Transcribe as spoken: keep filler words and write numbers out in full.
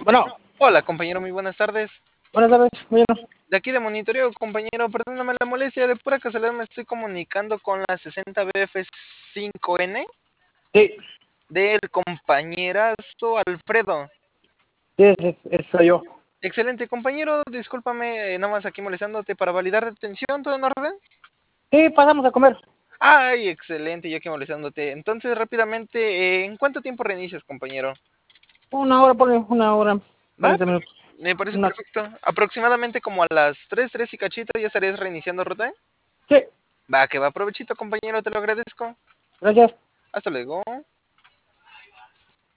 Bueno, Hola, compañero, muy buenas tardes. buenas tardes, bueno. De aquí de monitoreo, compañero, perdóname la molestia, de pura casualidad me estoy comunicando con la sesenta B F cinco N Sí, del compañerazo Alfredo. sí, es, es- soy yo. Excelente, compañero, discúlpame, eh, nada más aquí molestándote para validar detención, ¿todo en orden? Sí, pasamos a comer. Ay, excelente, yo aquí molestándote. Entonces, rápidamente, eh, ¿en cuánto tiempo reinicias, compañero? Una hora, por una hora, ¿Va? cuarenta minutos. Me parece Una, perfecto. Aproximadamente como a las tres, tres y cachito ya estarías reiniciando ruta. sí, Va, que va, provechito, compañero, te lo agradezco. gracias. Hasta luego.